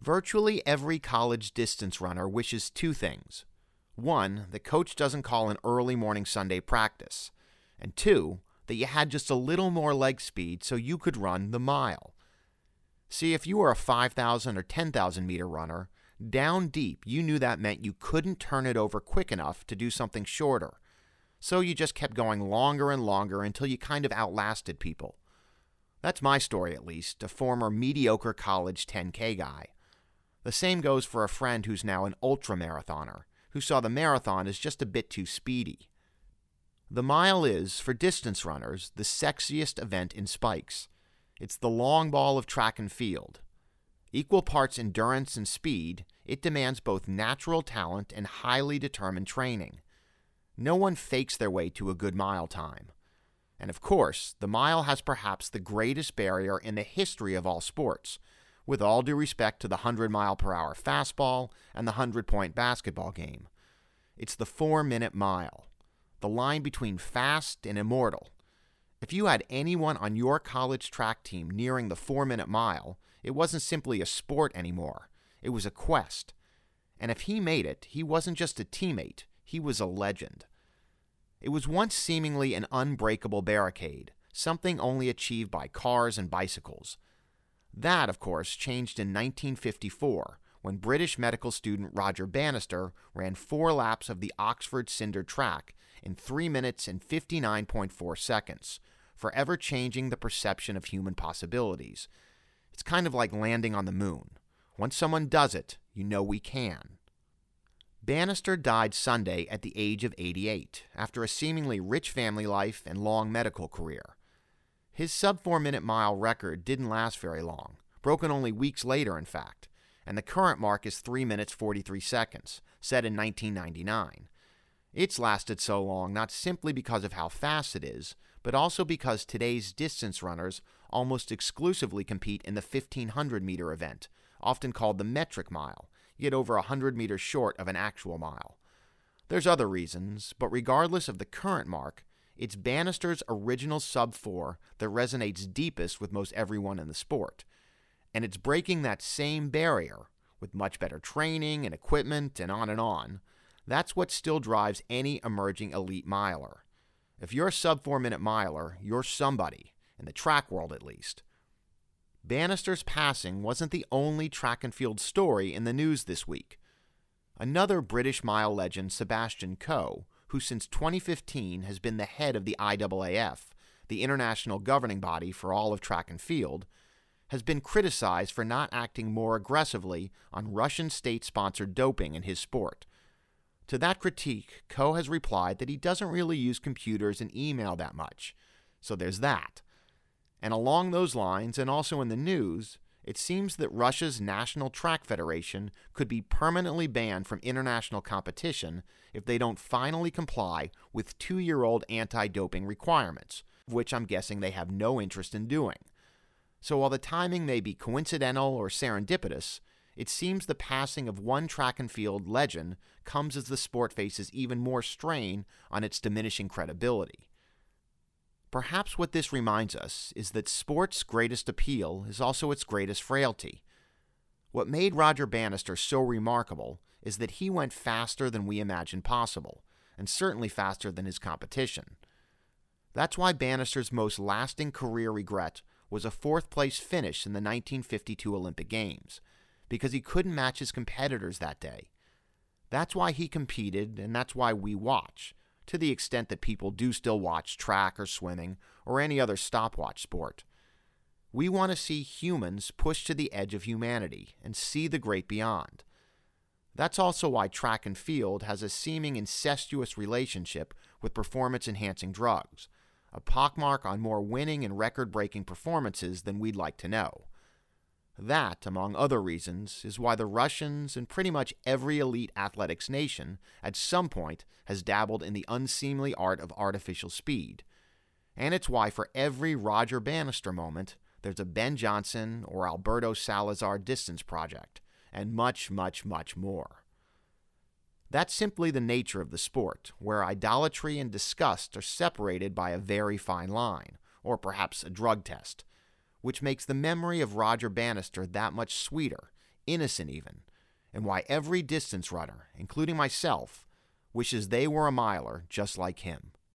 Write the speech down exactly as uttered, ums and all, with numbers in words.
Virtually every college distance runner wishes two things. One, the coach doesn't call an early morning Sunday practice. And two, that you had just a little more leg speed so you could run the mile. See, if you were a five thousand or ten thousand meter runner, down deep you knew that meant you couldn't turn it over quick enough to do something shorter. So you just kept going longer and longer until you kind of outlasted people. That's my story, at least, a former mediocre college ten K guy. The same goes for a friend who's now an ultramarathoner, who saw the marathon as just a bit too speedy. The mile is, for distance runners, the sexiest event in spikes. It's the long ball of track and field. Equal parts endurance and speed, it demands both natural talent and highly determined training. No one fakes their way to a good mile time. And of course, the mile has perhaps the greatest barrier in the history of all sports, with all due respect to the one hundred mile per hour fastball and the one hundred point basketball game. It's the four-minute mile, the line between fast and immortal. If you had anyone on your college track team nearing the four-minute mile, it wasn't simply a sport anymore. It was a quest. And if he made it, he wasn't just a teammate, he was a legend. It was once seemingly an unbreakable barricade, something only achieved by cars and bicycles. That, of course, changed in nineteen fifty-four, when British medical student Roger Bannister ran four laps of the Oxford Cinder track in three minutes and fifty-nine point four seconds, forever changing the perception of human possibilities. It's kind of like landing on the moon. Once someone does it, you know we can. Bannister died Sunday at the age of eighty-eight, after a seemingly rich family life and long medical career. His sub-four-minute mile record didn't last very long, broken only weeks later, in fact, and the current mark is three minutes forty-three seconds, set in nineteen ninety-nine. It's lasted so long not simply because of how fast it is, but also because today's distance runners almost exclusively compete in the fifteen hundred meter event, often called the metric mile, yet over one hundred meters short of an actual mile. There's other reasons, but regardless of the current mark, it's Bannister's original sub four that resonates deepest with most everyone in the sport. And it's breaking that same barrier, with much better training and equipment and on and on. That's what still drives any emerging elite miler. If you're a sub four minute miler, you're somebody, in the track world at least. Bannister's passing wasn't the only track and field story in the news this week. Another British mile legend, Sebastian Coe, who since twenty fifteen has been the head of the I A A F, the international governing body for all of track and field, has been criticized for not acting more aggressively on Russian state-sponsored doping in his sport. To that critique, Coe has replied that he doesn't really use computers and email that much, so there's that. And along those lines, and also in the news, it seems that Russia's National Track Federation could be permanently banned from international competition if they don't finally comply with two-year-old anti-doping requirements, which I'm guessing they have no interest in doing. So while the timing may be coincidental or serendipitous, it seems the passing of one track and field legend comes as the sport faces even more strain on its diminishing credibility. Perhaps what this reminds us is that sport's greatest appeal is also its greatest frailty. What made Roger Bannister so remarkable is that he went faster than we imagined possible, and certainly faster than his competition. That's why Bannister's most lasting career regret was a fourth-place finish in the nineteen fifty-two Olympic Games, because he couldn't match his competitors that day. That's why he competed, and that's why we watch, to the extent that people do still watch track or swimming or any other stopwatch sport. We want to see humans push to the edge of humanity and see the great beyond. That's also why track and field has a seeming incestuous relationship with performance-enhancing drugs, a pockmark on more winning and record-breaking performances than we'd like to know. That, among other reasons, is why the Russians and pretty much every elite athletics nation at some point has dabbled in the unseemly art of artificial speed. And it's why for every Roger Bannister moment, there's a Ben Johnson or Alberto Salazar distance project, and much, much, much more. That's simply the nature of the sport, where idolatry and disgust are separated by a very fine line, or perhaps a drug test, which makes the memory of Roger Bannister that much sweeter, innocent even, and why every distance runner, including myself, wishes they were a miler just like him.